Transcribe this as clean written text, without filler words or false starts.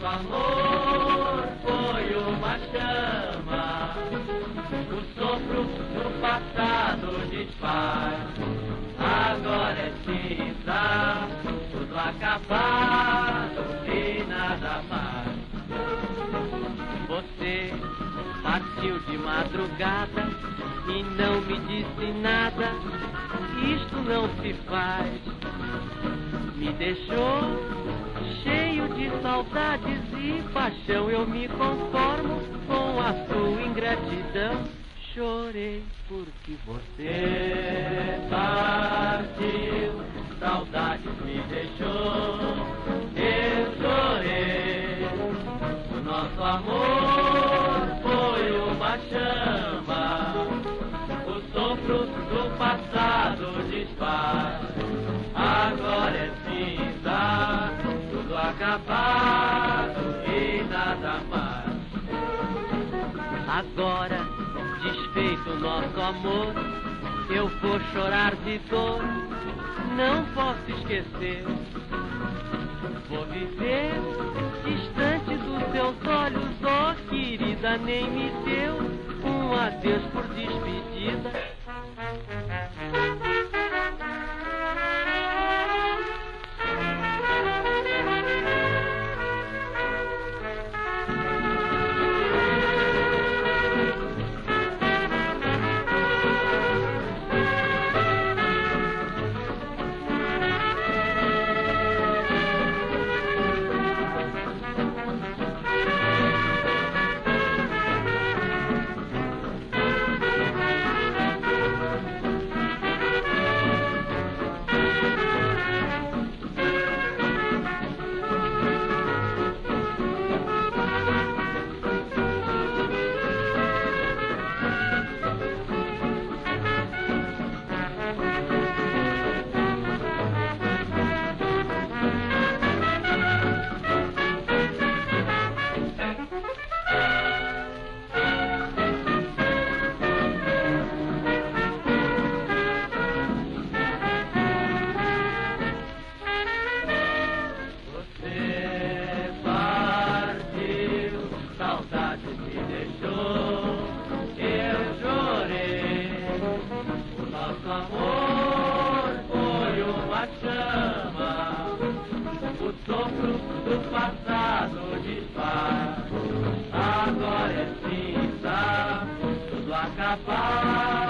Nosso amor foi uma chama, o sopro do passado desfaz. Agora é cinza, tudo acabado e nada mais. Você partiu de madrugada e não me disse nada. Isto não se faz. Me deixou cheio de saudades e paixão. Eu me conformo com a sua ingratidão. Chorei porque você partiu, saudades me deixou. Eu chorei, o nosso amor foi uma chama, o sopro do passado desfaz. Agora é cinza, tudo acabado e nada mais. Agora, desfeito nosso amor, eu vou chorar de dor, não posso esquecer. Vou viver distante dos seus olhos, oh querida, nem me deu um adeus por despedida. Agora é cinza, tudo acabado.